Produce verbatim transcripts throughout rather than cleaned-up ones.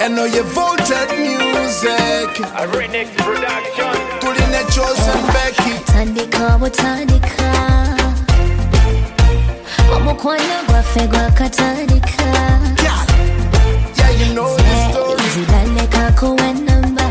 I know you voted music. A Redneck production. Pulling a chosen Becky. Tandika butandika Omukwana gwafe gwakatandika. Yeah, yeah, you know the story. Zidaleka kuwe namba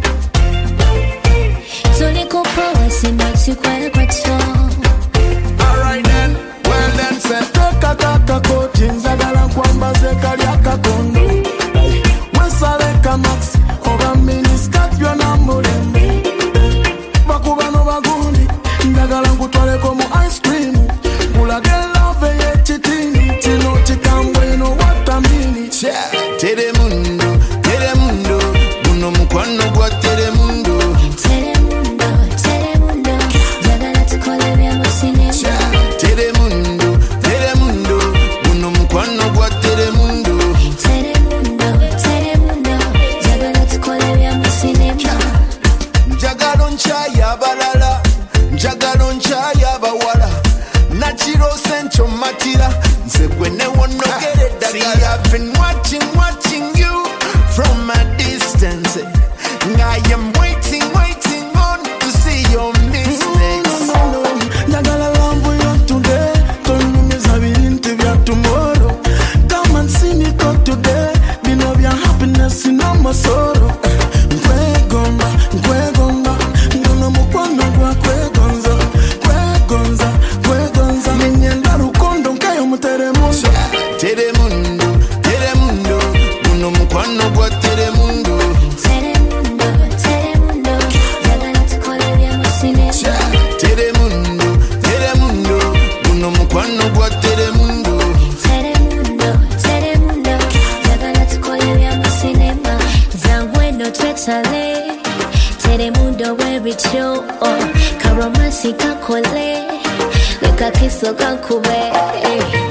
tulikupa wasinoti kwa kwacho. Alright then, well then say Teka kaka koti nzagala kwamba zekali akakondo Wesaleka max oba miniskirt byona mulembe Bakubano bagundi ndagala nkutwaleko mu ice cream Kulage love yechitini tino chikambwe no watamini yeah, Telemundo, Telemundo Buno mukwano gwa Telemundo. Telemundo, Telemundo Jagala tukole bya mu cinema. Yeah, Telemundo, Telemundo Buno mukwano gwa Telemundo. Telemundo, Telemundo Jagala tukole bya mu cinema. Njagala onkyaya abalala, njagala onkyaya abawala, nakiro sencho matira, nze gwe ne wonogere eddagala. See, I've been watching, watching you from a distance. I am waiting, waiting on to see your mistakes. No, no, no, njagala lambu ya today Tonumiza birinti bya tomorrow. Come and see me go today. Bino bya happiness no masoro. Nkwegonga, nkwegonga Ngono mukwano gwa kwegonza Kwegonza, kwegonza Minyenda rukondo nkayo muteremundo. Telemundo, Telemundo, buno mukwano gwa Telemundo. Telemundo, Telemundo Jagala tukole bya mu cinema. Telemundo, Telemundo, buno mukwano gwa Telemundo. Telemundo, Telemundo Jagala tukole bya mu cinema. Zangweno twetale Telemundo webityo karomasi kakole leka kiso kankube.